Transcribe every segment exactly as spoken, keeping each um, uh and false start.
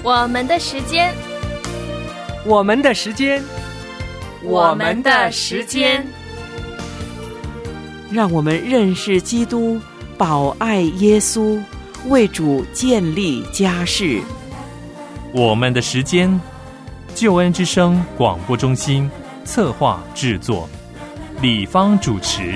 我们的时间， 我们的时间， 我们的时间， 让我们认识基督，保爱耶稣，为主建立家室。 我们的时间，救恩之声广播中心策划制作，李芳主持。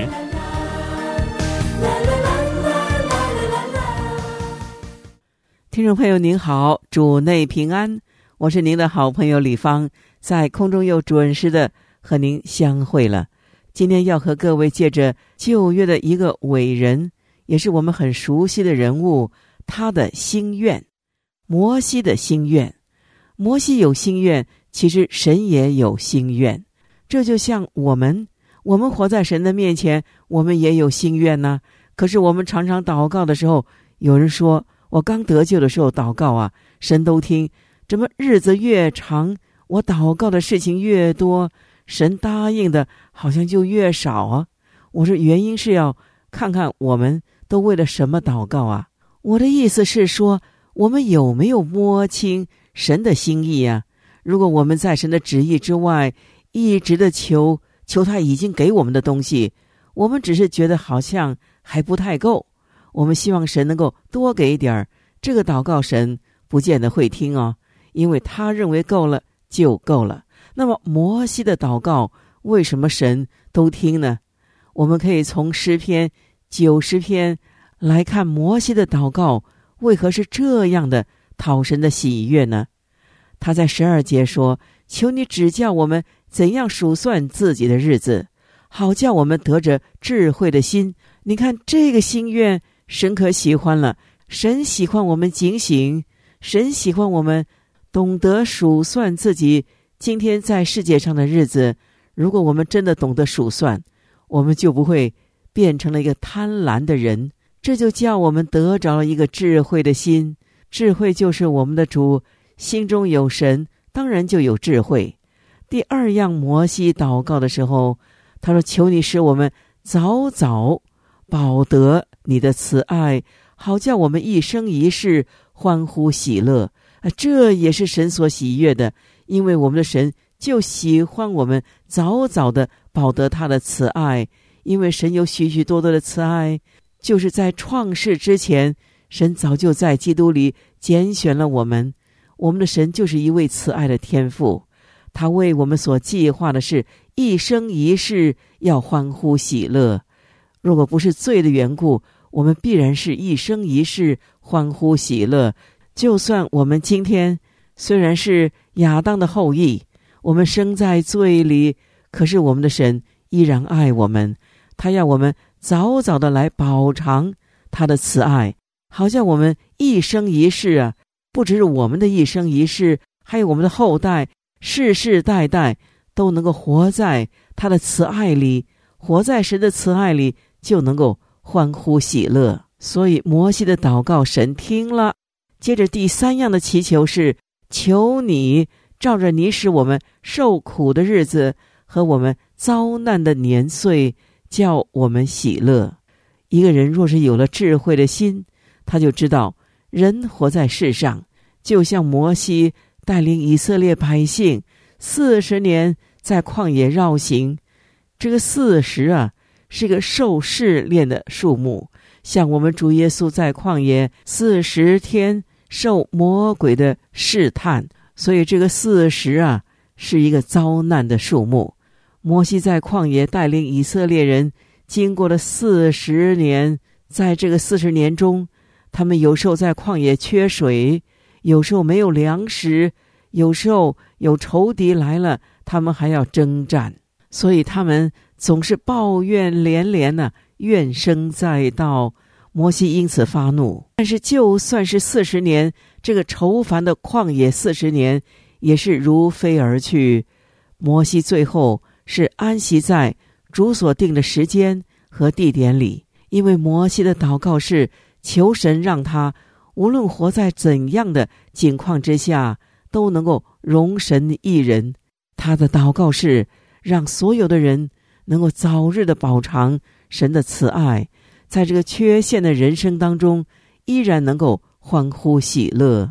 听众朋友您好，主内平安，我是您的好朋友李芳，在空中又准时的和您相会了。今天要和各位借着旧约的一个伟人，也是我们很熟悉的人物，他的心愿，摩西的心愿。摩西有心愿，其实神也有心愿。这就像我们我们活在神的面前，我们也有心愿呢、啊。可是我们常常祷告的时候，有人说我刚得救的时候祷告啊，神都听，怎么日子越长，我祷告的事情越多，神答应的好像就越少啊。我说原因是要看看我们都为了什么祷告啊。我的意思是说，我们有没有摸清神的心意啊？如果我们在神的旨意之外一直的求求他已经给我们的东西，我们只是觉得好像还不太够，我们希望神能够多给一点儿，这个祷告神不见得会听哦，因为他认为够了就够了。那么摩西的祷告为什么神都听呢？我们可以从诗篇九十篇来看摩西的祷告为何是这样的讨神的喜悦呢？他在十二节说，求你指教我们怎样数算自己的日子，好叫我们得着智慧的心。你看这个心愿神可喜欢了，神喜欢我们警醒，神喜欢我们懂得数算自己今天在世界上的日子。如果我们真的懂得数算，我们就不会变成了一个贪婪的人，这就叫我们得着了一个智慧的心。智慧就是我们的主，心中有神，当然就有智慧。第二样，摩西祷告的时候，他说，求你使我们早早保得你的慈爱，好叫我们一生一世欢呼喜乐。啊，这也是神所喜悦的，因为我们的神就喜欢我们早早的保得他的慈爱。因为神有许许多多的慈爱，就是在创世之前，神早就在基督里拣选了我们。我们的神就是一位慈爱的天父，他为我们所计划的是一生一世要欢呼喜乐。如果不是罪的缘故，我们必然是一生一世欢呼喜乐。就算我们今天虽然是亚当的后裔，我们生在罪里，可是我们的神依然爱我们，他要我们早早的来饱尝他的慈爱，好像我们一生一世啊，不只是我们的一生一世，还有我们的后代，世世代代都能够活在他的慈爱里，活在神的慈爱里，就能够欢呼喜乐。所以摩西的祷告神听了。接着第三样的祈求是，求你照着你使我们受苦的日子和我们遭难的年岁，叫我们喜乐。一个人若是有了智慧的心，他就知道人活在世上，就像摩西带领以色列百姓四十年在旷野绕行，这个四十啊是个受试炼的数目，像我们主耶稣在旷野四十天受魔鬼的试探，所以这个四十啊是一个遭难的数目。摩西在旷野带领以色列人经过了四十年，在这个四十年中，他们有时候在旷野缺水，有时候没有粮食，有时候有仇敌来了，他们还要征战，所以他们总是抱怨连连呢、啊，怨声载道。摩西因此发怒，但是就算是四十年，这个愁烦的旷野四十年也是如飞而去。摩西最后是安息在主所定的时间和地点里，因为摩西的祷告是求神让他无论活在怎样的境况之下，都能够容神一人。他的祷告是让所有的人能够早日的饱尝神的慈爱，在这个缺陷的人生当中依然能够欢呼喜乐。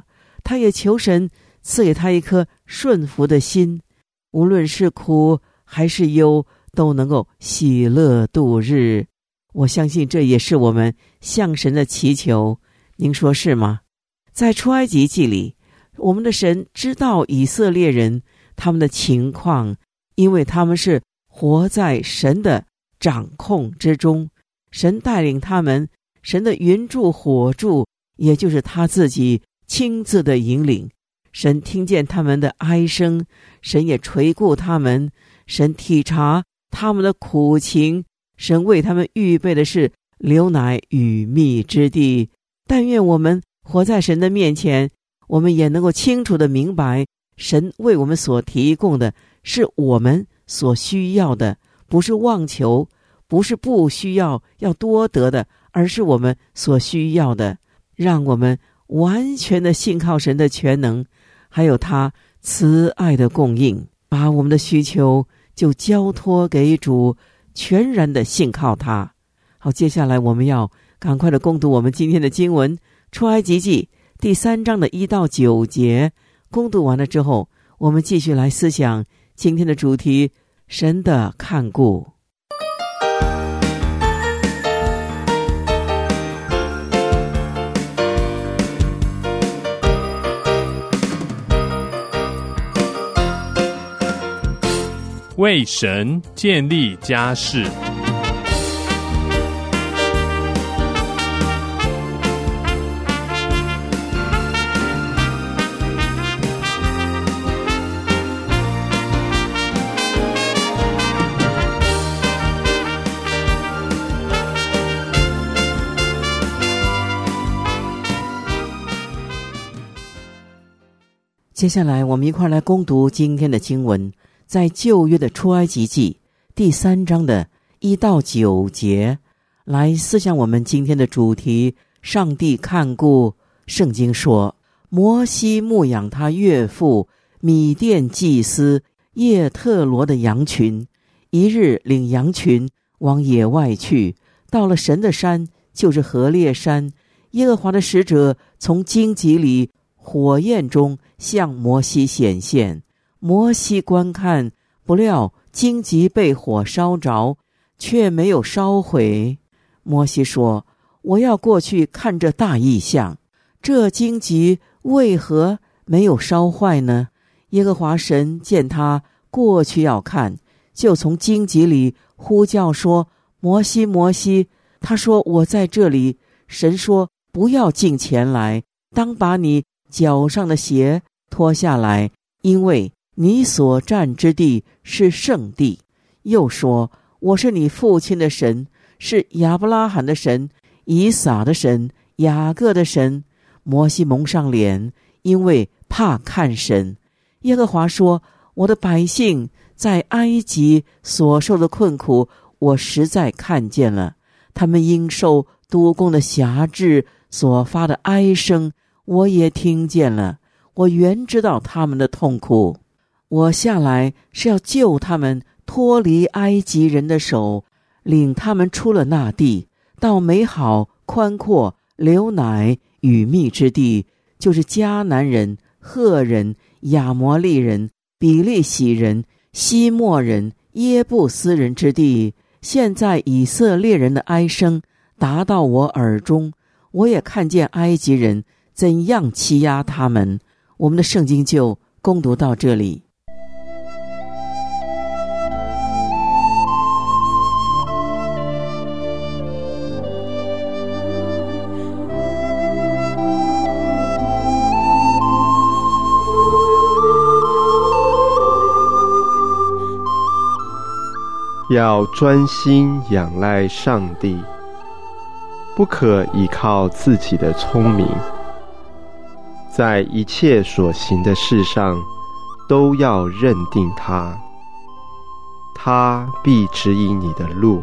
他也求神赐给他一颗顺服的心，无论是苦还是忧，都能够喜乐度日。我相信这也是我们向神的祈求，您说是吗？在出埃及记里，我们的神知道以色列人他们的情况，因为他们是活在神的掌控之中，神带领他们，神的云柱火柱也就是他自己亲自的引领。神听见他们的哀声，神也垂顾他们，神体察他们的苦情，神为他们预备的是流奶与蜜之地。但愿我们活在神的面前，我们也能够清楚地明白，神为我们所提供的是我们所需要的，不是妄求，不是不需要要多得的，而是我们所需要的。让我们完全的信靠神的全能，还有他慈爱的供应，把我们的需求就交托给主，全然的信靠他。好，接下来我们要赶快的攻读我们今天的经文，出埃及记第三章的一到九节。攻读完了之后，我们继续来思想今天的主题，神的看顾。 为神建立家室。 接下来我们一块来攻读今天的经文，在旧约的出埃及记第三章的一到九节，来思想我们今天的主题，上帝看顾。圣经说，摩西牧养他岳父米甸祭司叶特罗的羊群，一日领羊群往野外去，到了神的山，就是何烈山。耶和华的使者从荆棘里火焰中向摩西显现，摩西观看，不料荆棘被火烧着，却没有烧毁。摩西说，我要过去看这大异象，这荆棘为何没有烧坏呢？耶和华神见他过去要看，就从荆棘里呼叫说，摩西摩西。他说，我在这里。神说，不要近前来，当把你脚上的鞋脱下来，因为你所站之地是圣地。又说，我是你父亲的神，是亚伯拉罕的神，以撒的神，雅各的神。摩西蒙上脸，因为怕看神。耶和华说，我的百姓在埃及所受的困苦，我实在看见了，他们因受督工的辖制所发的哀声，我也听见了。我原知道他们的痛苦，我下来是要救他们脱离埃及人的手，领他们出了那地，到美好宽阔流奶与蜜之地，就是迦南人、赫人、亚摩利人、比利洗人、希莫人、耶布斯人之地。现在以色列人的哀声达到我耳中，我也看见埃及人怎样欺压他们。我们的圣经就攻读到这里。 要专心仰赖上帝，不可依靠自己的聪明，在一切所行的事上都要认定他，他必指引你的路。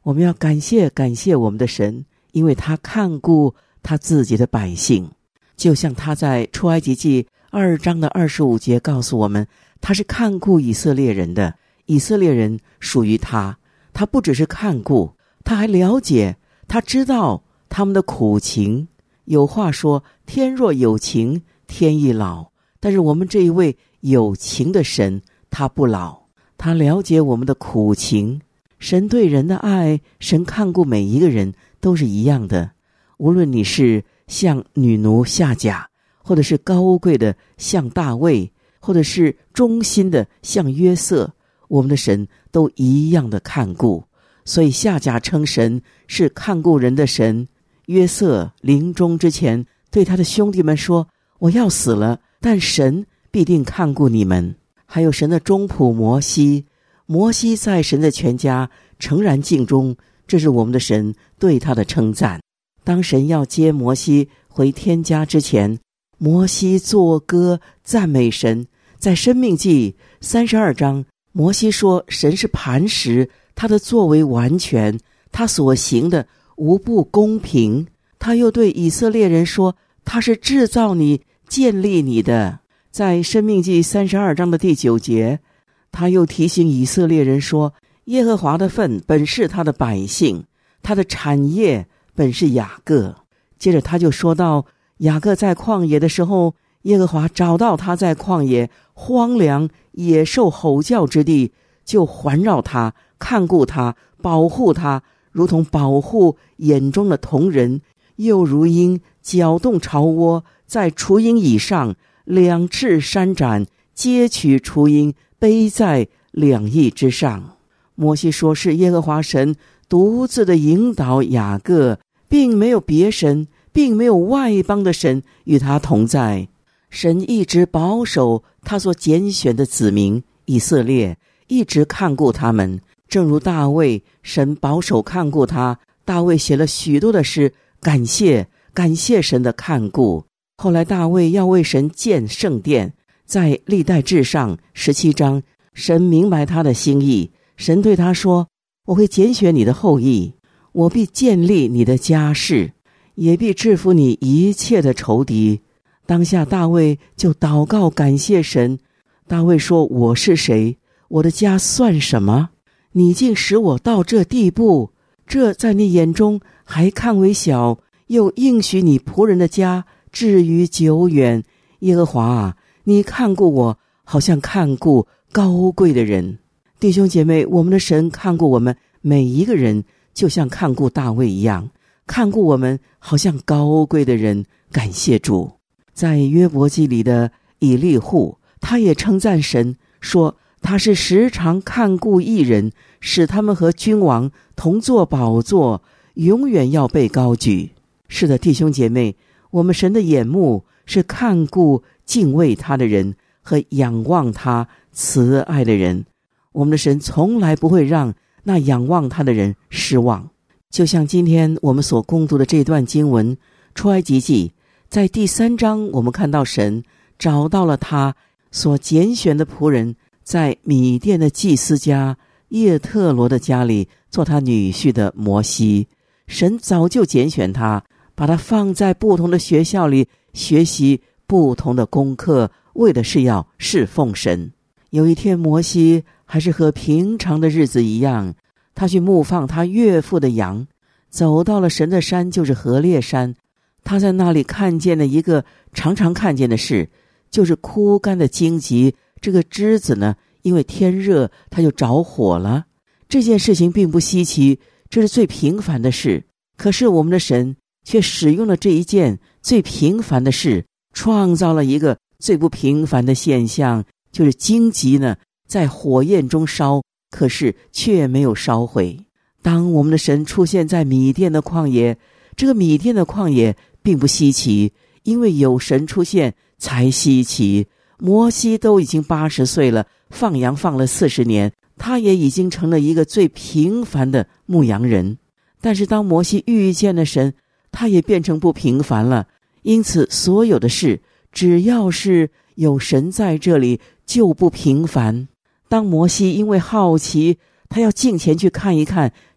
我们要感谢感谢我们的神，因为他看顾他自己的百姓，就像他在出埃及记二章的二十五节告诉我们，他是看顾以色列人的，以色列人属于他。他不只是看顾，他还了解，他知道他们的苦情。有话说，天若有情，天亦老。但是我们这一位有情的神，他不老，他了解我们的苦情。神对人的爱，神看顾每一个人都是一样的，无论你是像女奴夏甲，或者是高贵的像大卫，或者是忠心的像约瑟，我们的神都一样的看顾。所以夏甲称神是看顾人的神。约瑟临终之前对他的兄弟们说，我要死了，但神必定看顾你们。还有神的中仆摩西，摩西在神的全家诚然尽忠，这是我们的神对他的称赞。当神要接摩西回天家之前，摩西作歌赞美神。在申命记三十二章，摩西说神是磐石，他的作为完全，他所行的无不公平。他又对以色列人说，他是制造你建立你的。在申命记三十二章的第九节，他又提醒以色列人说，耶和华的份本是他的百姓，他的产业本是雅各。接着他就说到，雅各在旷野的时候，耶和华找到他在旷野荒凉野兽吼叫之地，就环绕他，看顾他，保护他，如同保护眼中的瞳人，又如鹰搅动巢窝，在雏鹰以上，两翅扇展，接取雏鹰，背在两翼之上。摩西说，是耶和华神独自的引导雅各，并没有别神，并没有外邦的神与他同在。神一直保守他所拣选的子民以色列，一直看顾他们。正如大卫，神保守看顾他，大卫写了许多的诗，感谢感谢神的看顾。后来大卫要为神建圣殿，在历代志上十七章，神明白他的心意，神对他说，我会拣选你的后裔，我必建立你的家室，也必制服你一切的仇敌。当下大卫就祷告感谢神。大卫说，我是谁？我的家算什么？你竟使我到这地步，这在你眼中还看为小，又应许你仆人的家至于久远。耶和华啊，你看顾我，好像看顾高贵的人。弟兄姐妹，我们的神看顾我们每一个人，就像看顾大卫一样，看顾我们好像高贵的人。感谢主。在约伯记里的以利户，他也称赞神，说他是时常看顾义人，使他们和君王同坐宝座，永远要被高举。是的，弟兄姐妹，我们神的眼目是看顾敬畏他的人和仰望他慈爱的人。我们的神从来不会让那仰望他的人失望。就像今天我们所攻读的这段经文，出埃及记在第三章，我们看到神找到了他所拣选的仆人，在米甸的祭司家叶特罗的家里做他女婿的摩西。神早就拣选他，把他放在不同的学校里学习不同的功课，为的是要侍奉神。有一天，摩西还是和平常的日子一样，他去牧放他岳父的羊，走到了神的山，就是何烈山。他在那里看见了一个常常看见的事，就是枯干的荆棘，这个枝子呢，因为天热它就着火了。这件事情并不稀奇，这是最平凡的事。可是我们的神却使用了这一件最平凡的事，创造了一个最不平凡的现象，就是荆棘呢在火焰中烧，可是却没有烧毁。当我们的神出现在米甸的旷野，这个米甸的旷野并不稀奇，因为有神出现才稀奇。摩西都已经八十岁了，放羊放了四十年，他也已经成了一个最平凡的牧羊人。但是当摩西遇见了神，他也变成不平凡了。因此所有的事，只要是有神在这里，就不平凡。当摩西因为好奇，他要近前去看一看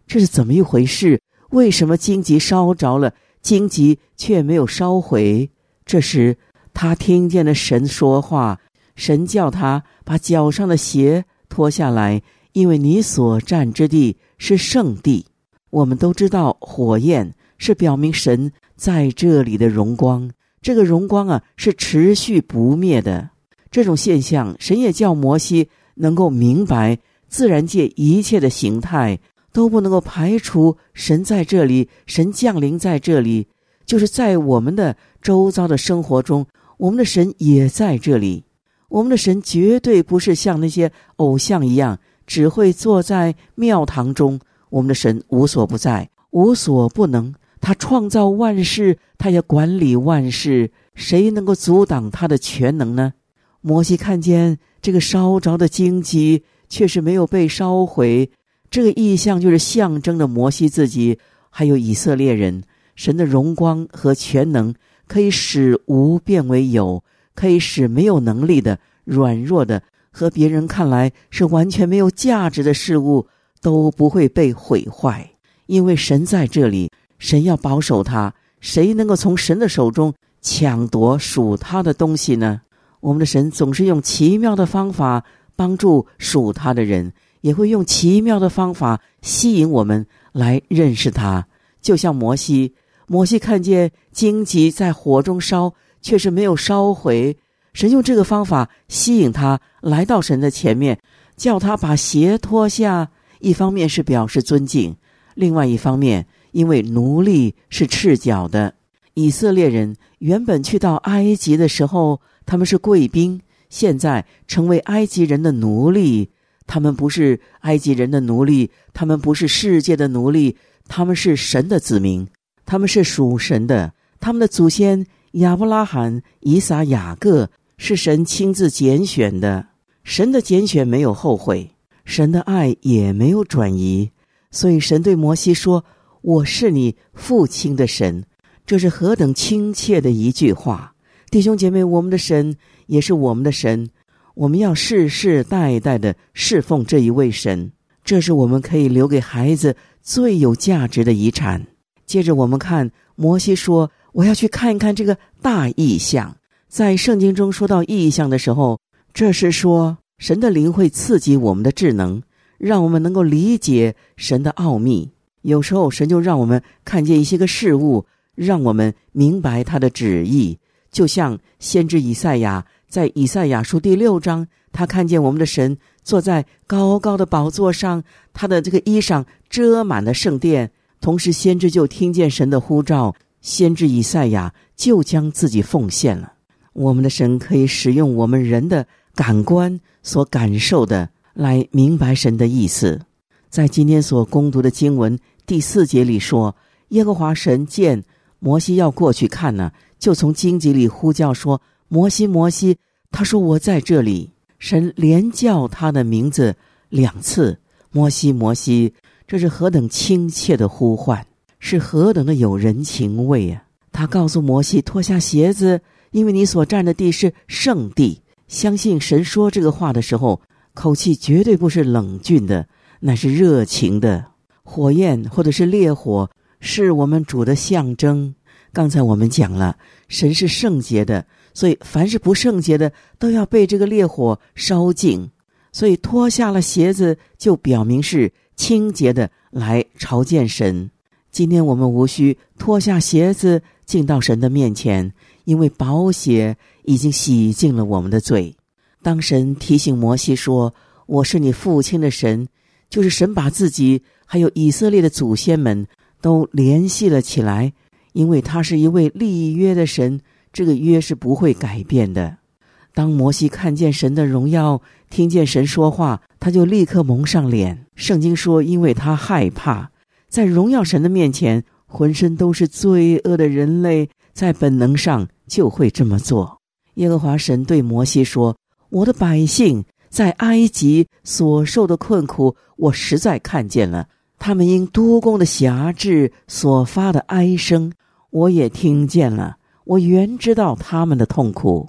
这是怎么一回事？为什么荆棘烧着了，荆棘却没有烧毁？这时他听见了神说话，神叫他把脚上的鞋脱下来，因为你所站之地是圣地。我们都知道火焰是表明神在这里的荣光，这个荣光啊是持续不灭的。这种现象神也叫摩西能够明白，自然界一切的形态都不能够排除神在这里，神降临在这里，就是在我们的周遭的生活中，我们的神也在这里。我们的神绝对不是像那些偶像一样只会坐在庙堂中，我们的神无所不在，无所不能，他创造万事，他也管理万事，谁能够阻挡他的全能呢？摩西看见这个烧着的荆棘却是没有被烧毁，这个意象就是象征着摩西自己还有以色列人，神的荣光和全能可以使无变为有，可以使没有能力的、软弱的和别人看来是完全没有价值的事物都不会被毁坏，因为神在这里，神要保守他，谁能够从神的手中抢夺属他的东西呢？我们的神总是用奇妙的方法帮助属他的人，也会用奇妙的方法吸引我们来认识他。就像摩西，摩西看见荆棘在火中烧，却是没有烧毁，神用这个方法吸引他来到神的前面，叫他把鞋脱下，一方面是表示尊敬，另外一方面因为奴隶是赤脚的。以色列人原本去到埃及的时候，他们是贵宾，现在成为埃及人的奴隶。他们不是埃及人的奴隶，他们不是世界的奴隶，他们是神的子民，他们是属神的。他们的祖先亚伯拉罕、以撒、雅各是神亲自拣选的，神的拣选没有后悔，神的爱也没有转移。所以神对摩西说，我是你父亲的神，这是何等亲切的一句话。弟兄姐妹，我们的神也是我们的神，我们要世世代代的侍奉这一位神，这是我们可以留给孩子最有价值的遗产。接着我们看摩西说，我要去看一看这个大异象。在圣经中说到异象的时候，这是说神的灵会刺激我们的智能，让我们能够理解神的奥秘。有时候神就让我们看见一些个事物，让我们明白他的旨意。就像先知以赛亚在以赛亚书第六章，他看见我们的神坐在高高的宝座上，他的这个衣裳遮满了圣殿。同时先知就听见神的呼召，先知以赛亚就将自己奉献了。我们的神可以使用我们人的感官所感受的来明白神的意思。在今天所攻读的经文第四节里说，耶和华神见摩西要过去看呢，就从荆棘里呼叫说，摩西摩西，他说我在这里。神连叫他的名字两次，摩西摩西，这是何等亲切的呼唤，是何等的有人情味啊！他告诉摩西脱下鞋子，因为你所站的地是圣地。相信神说这个话的时候，口气绝对不是冷峻的，乃是热情的。火焰或者是烈火是我们主的象征。刚才我们讲了，神是圣洁的，所以凡是不圣洁的都要被这个烈火烧尽。所以脱下了鞋子就表明是清洁的来朝见神。今天我们无需脱下鞋子进到神的面前，因为宝血已经洗净了我们的罪。当神提醒摩西说，我是你父亲的神，就是神把自己还有以色列的祖先们都联系了起来，因为他是一位立约的神，这个约是不会改变的。当摩西看见神的荣耀，听见神说话，他就立刻蒙上脸。圣经说，因为他害怕，在荣耀神的面前，浑身都是罪恶的人类在本能上就会这么做。耶和华神对摩西说，我的百姓在埃及所受的困苦，我实在看见了，他们因督工的辖制所发的哀声，我也听见了，我原知道他们的痛苦。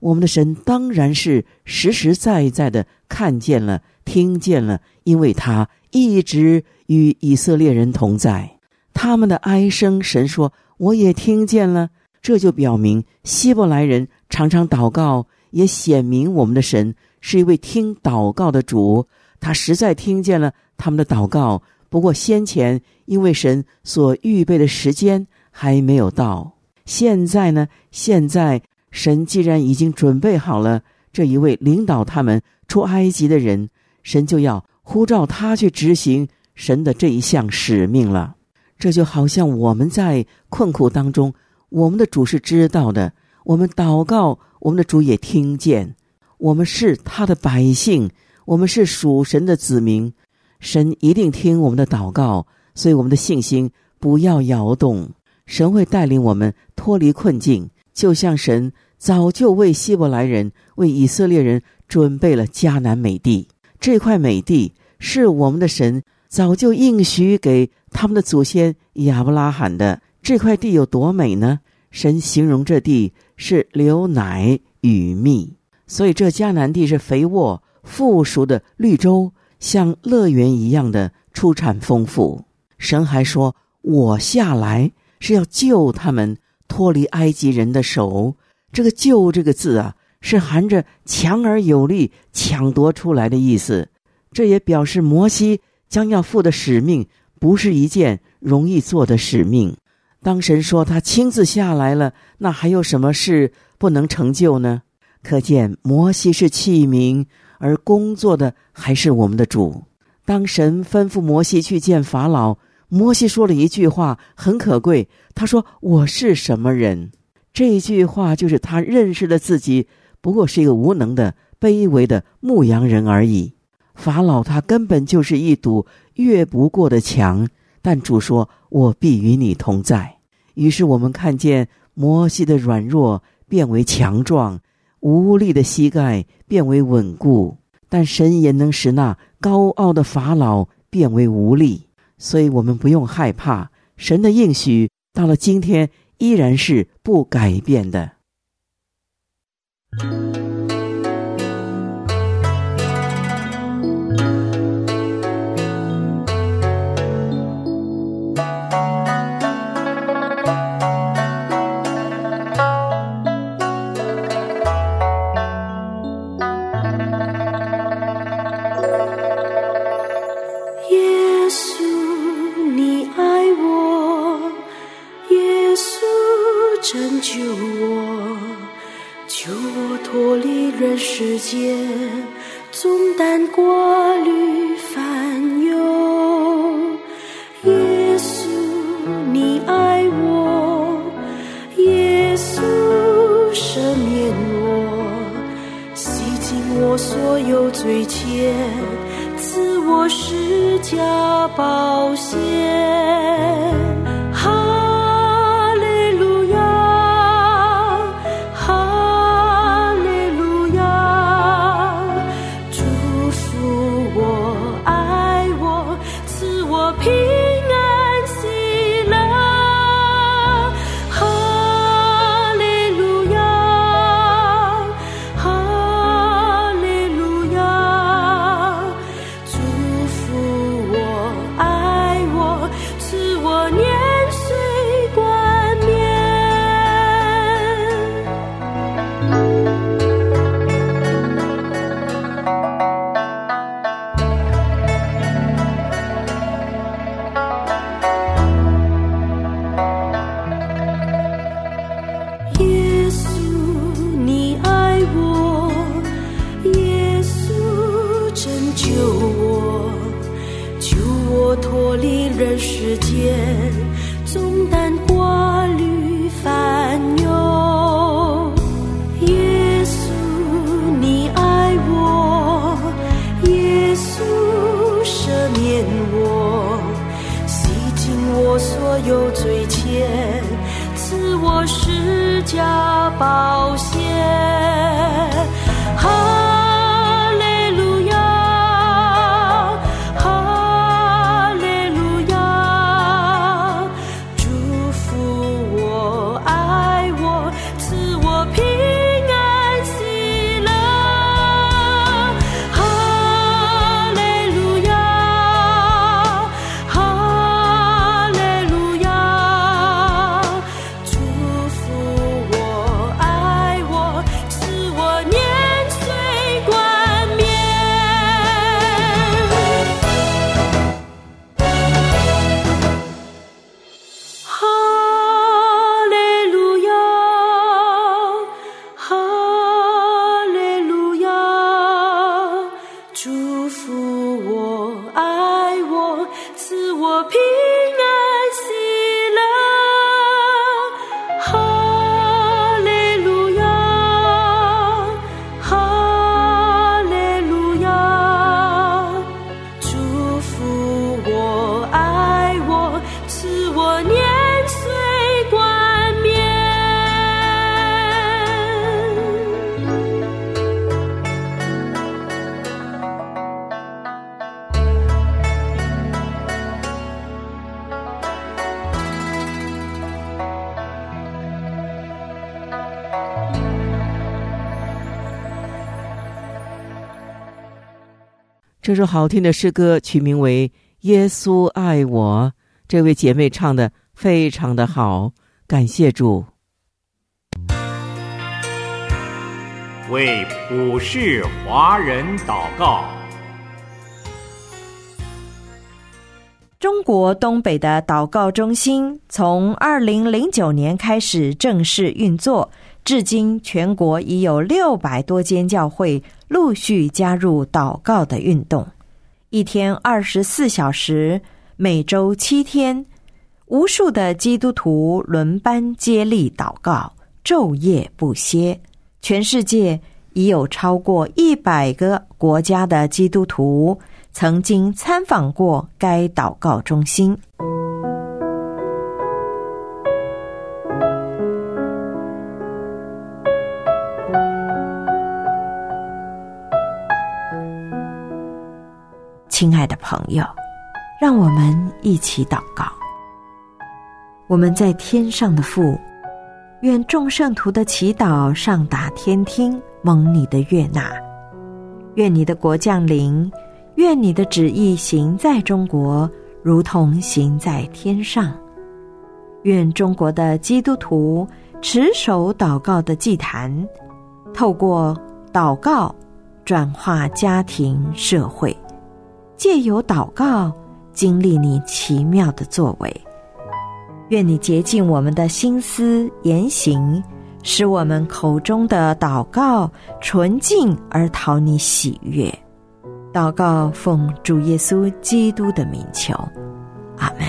我们的神当然是实实在在的看见了，听见了，因为他一直与以色列人同在。他们的哀声，神说我也听见了，这就表明希伯来人常常祷告，也显明我们的神是一位听祷告的主，他实在听见了他们的祷告。不过先前因为神所预备的时间还没有到，现在呢，现在神既然已经准备好了这一位领导他们出埃及的人，神就要呼召他去执行神的这一项使命了。这就好像我们在困苦当中，我们的主是知道的，我们祷告，我们的主也听见，我们是他的百姓，我们是属神的子民，神一定听我们的祷告，所以我们的信心不要摇动，神会带领我们脱离困境，就像神早就为希伯来人，为以色列人准备了迦南美地。这块美地是我们的神早就应许给他们的祖先亚伯拉罕的。这块地有多美呢？神形容这地是流奶与蜜，所以这迦南地是肥沃富庶的绿洲，像乐园一样的出产丰富。神还说我下来是要救他们脱离埃及人的手。这个救这个字啊，是含着强而有力抢夺出来的意思。这也表示摩西将要负的使命不是一件容易做的使命。当神说他亲自下来了，那还有什么事不能成就呢？可见摩西是器皿，而工作的还是我们的主。当神吩咐摩西去见法老，摩西说了一句话很可贵，他说我是什么人？这句话就是他认识的自己不过是一个无能的卑微的牧羊人而已。法老他根本就是一堵越不过的墙，但主说我必与你同在。于是我们看见摩西的软弱变为强壮，无力的膝盖变为稳固，但神也能使那高傲的法老变为无力。所以我们不用害怕，神的应许到了今天依然是不改变的。 拯救我，救我脱离人世间重担挂虑烦忧。耶稣你爱我，耶稣赦免我，洗净我所有罪愆，赐我释迦宝血。人世间重担挂虑烦忧，耶稣你爱我，耶稣赦免我，洗净我所有罪愆，赐我释迦宝血。平安喜祝福我，爱我，赐我平安喜乐。哈利路亚，哈利路亚，祝福我，爱我，赐我年岁冠冕。 这首好听的诗歌取名为《耶稣爱我》，这位姐妹唱得非常的好，感谢主。 为普世华人祷告。 中国东北的祷告中心从二零零九年开始正式运作，至今全国已有六百多间教会陆续加入祷告的运动，一天二十四小时，每周七天，无数的基督徒轮班接力祷告，昼夜不歇。全世界已有超过一百个国家的基督徒曾经参访过该祷告中心。亲爱的朋友，让我们一起祷告。我们在天上的父，愿众圣徒的祈祷上达天听，蒙你的悦纳。愿你的国降临，愿你的旨意行在中国，如同行在天上。愿中国的基督徒持守祷告的祭坛，透过祷告转化家庭社会，借由祷告经历你奇妙的作为。愿你洁净我们的心思言行，使我们口中的祷告纯净而讨你喜悦。祷告奉主耶稣基督的名求，阿们。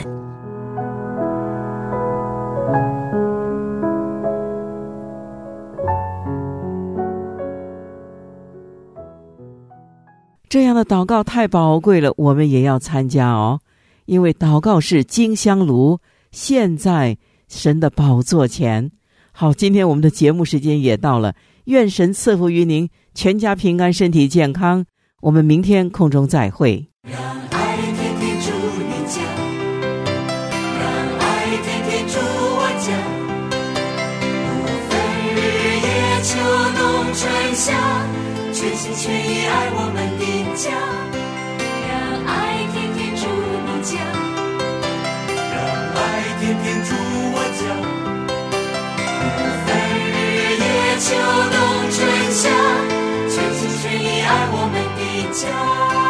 这样的祷告太宝贵了，我们也要参加哦，因为祷告是金香炉，现在神的宝座前。好，今天我们的节目时间也到了，愿神赐福于您，全家平安，身体健康。我们明天空中再会。 让爱天天住你家，让爱天天住我家，不分日夜秋冬春夏，全心全意爱我们的家。让爱天天住你家， 让爱天天住我家， 不分日夜秋冬春夏，全心全意爱我们的家。